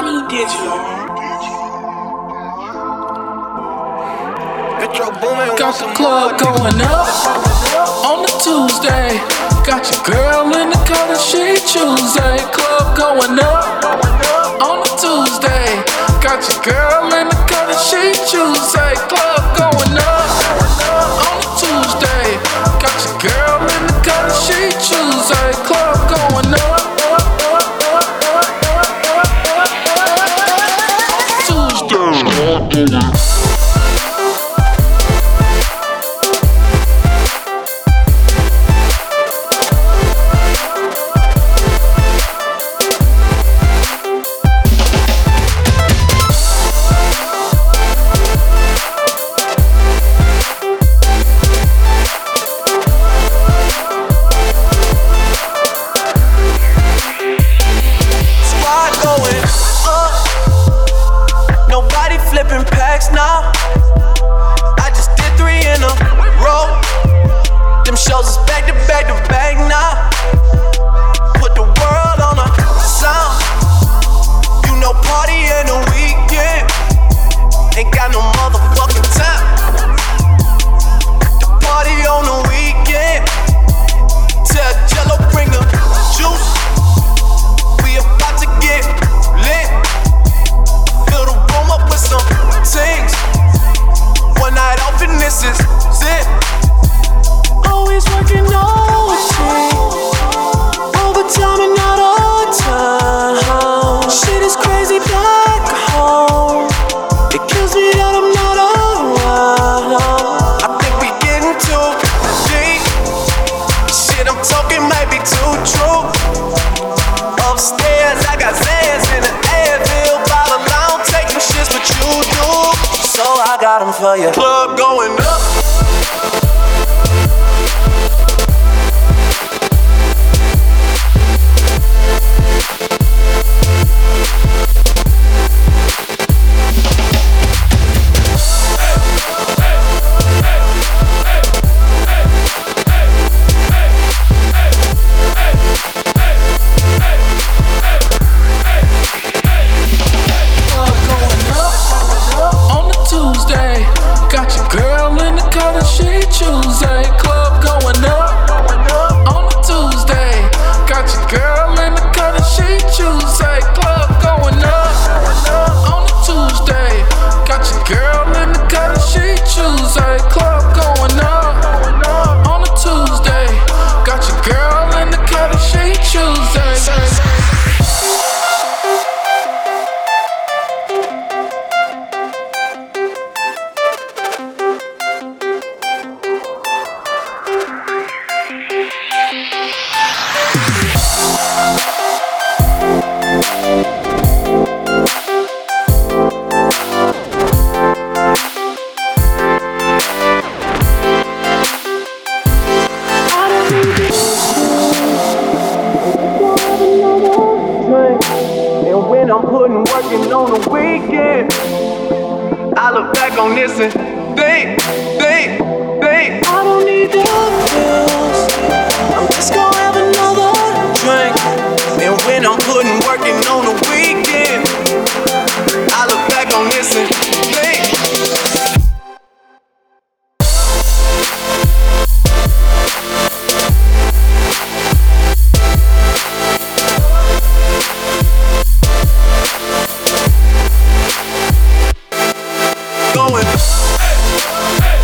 Digital. Got the club going up on the Tuesday. Got your girl in the color she Tuesday. Club going up on the Tuesday. Got your girl in the color she Tuesday. Club going up on the Tuesday. Got your girl in the color she Tuesday. Club going up. Tuesday. Now I just did 3 in a row. Them shows is back to back to back now. Put the world on a sound. You know party in the weekend. Ain't got no motherfucking time. The party on the weekend. Tell Jello bring the juice. We about to get lit. Fill the room up with some things. One night off and this is it. Always working overtime, overtime and not all time. Shit is crazy back home. It kills me that I'm not around. I think we getting too deep. Shit I'm talking might be too true. Upstairs I got Zans in the Advil bottle. I don't take them shits, but you do. So I got them for you. Club going up. Got your girl in the color she Tuesday. Club going up on the Tuesday. Got your girl in the color she Tuesday. Club going up on the Tuesday. Got your girl in the color she Tuesday. Club going up on the Tuesday. Got your girl in the color she Tuesday. I'm putting working on the weekend. I look back on this and think. I don't need the pills. I'm just gonna have another drink. And when I'm putting working on the weekend, I look back on this and think. Going.